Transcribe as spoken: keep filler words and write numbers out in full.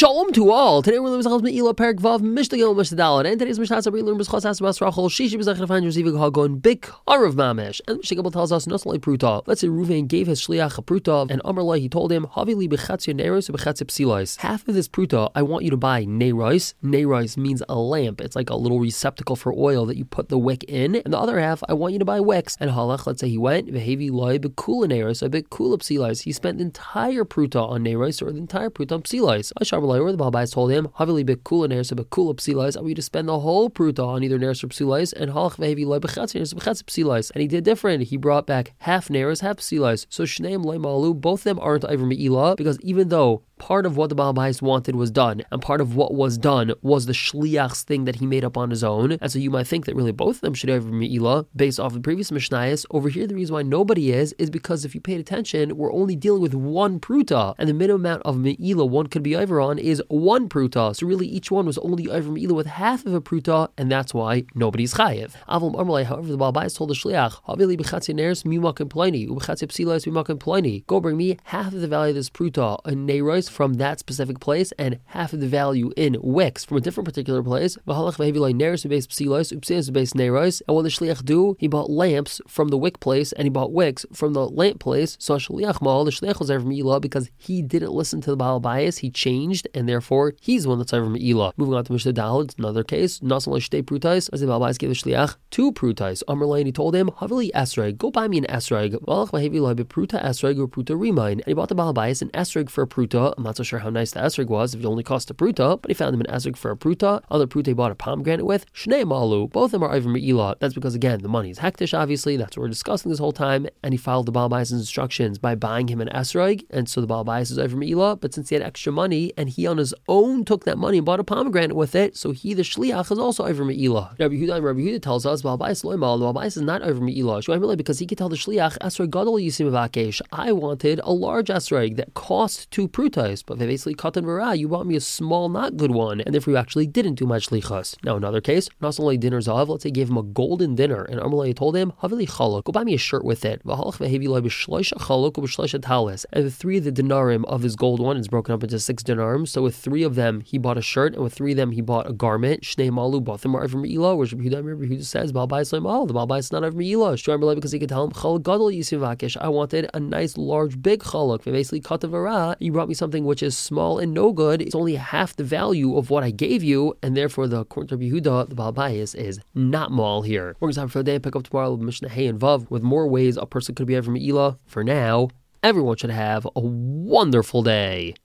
Shalom to all. Today we're learning Mizrachos Me'ila Perek Vav Mishnah Gimel Mishnah Dalet. And today's Mishnah we're learning B'schos As Bas Rachel Shishi B'zach Refain Receiving Hagon Big Arav Mamish. And Mishnah Gimel tells us not only pruta. Let's say Reuven gave his shliach a pruta, and Amar he told him Havili B'chatzia Neiros B'chatzia Psilos. Half of this pruta I want you to buy Neiros. Neiros means a lamp. It's like a little receptacle for oil that you put the wick in. And the other half I want you to buy wicks. And Halach, let's say he went V'hevi Loi B'kula Neiros B'kula Psilos. He spent the entire pruta on Neiros or the entire pruta on Psilos. Or the Baal Bayis told him, Havili Bekula Neres Bekula Psilas, I want you to spend the whole pruta on either Neres or Psilas, and Halach Vehevi Loi Bechatz Neres Bechatz Psilas. And he did different. He brought back half Neres, half Psilas. So Shneim Loi Malu, both of them aren't Iver Me'ila, because even though part of what the Baal Bayis wanted was done, and part of what was done was the shliach's thing that he made up on his own. And so you might think that really both of them should have Me'ila, based off the previous Mishnayos. Over here, the reason why nobody is, is because if you paid attention, we're only dealing with one pruta, and the minimum amount of Me'ila one could be over on is one pruta. So really, each one was only over Me'ila with half of a pruta, and that's why nobody's chayiv. Avol Amalei, however, the Baal Bayis told the shliach, Havili b'chatzia neres mimakim ploni, ub'chatzia psilas mimakim ploni. Go bring me half of the value of this pruta in neiros from that specific place, and half of the value in wicks from a different particular place. And what the shliach do? He bought lamps from the wick place, and he bought wicks from the lamp place. So shliach mal, the shliach was over Me'ila because he didn't listen to the Baal Bayis. He changed, and therefore he's the one that's over Me'ila. Moving on to Mishnah Dalet, it's another case. Nasan shtei prutais, as the Baal Bayis gave the shliach two prutais. Amar and he told him, Havili esrog, go buy me an esrog. Pruta esrog or pruta remind. And he bought the Baal Bayis an esrog for a pruta. I'm not so sure how nice the esrog was if it only cost a pruta, but he found him an esrog for a pruta. Other pruta he bought a pomegranate with. Shnei malu, both of them are over Me'ila. That's because again the money is hektish, obviously. That's what we're discussing this whole time. And he followed the Baal Bayis' instructions by buying him an esrog, and so the Baal Bayis is over Me'ila. But since he had extra money and he on his own took that money and bought a pomegranate with it, so he the shliach is also over Me'ila. Rabbi Yehuda, Rabbi Yehuda tells us Baal Bayis loy mal, the Baal Bayis is not over Me'ila. Shmuel because he could tell the shliach esrog gadol yisim avakesh. I wanted a large esrog that cost two prutais, but basically katan v'ra, you bought me a small, not good one, and therefore you actually didn't do my shlichus. Now another case, not only dinner zav, let's say he gave him a golden dinner, and Amalei told him, Havili chaluk, go buy me a shirt with it. V'halach v'hevi loy b'shloisha chaluk u'b'shloisha talis. And the three of the dinarim of his gold one is broken up into six dinarim, so with three of them he bought a shirt, and with three of them he bought a garment. Shnei malu, both of them are over Me'ila, which Rabbi Yehuda says, Baal Bayis loy mal, the Baal Bayis is not over Me'ila. Shmuel because he could tell him, chaluk gadol yisim vakesh, I wanted a nice, large, big chaluk. Basically, katavara, you brought me something which is small and no good. It's only half the value of what I gave you, and therefore the according to Rabbi Yehuda, the Baal Bayis is not mal here. We're going to have for the day and pick up tomorrow with Mishnah Hey and Vav with more ways a person could be over Me'ila. For now, everyone should have a wonderful day.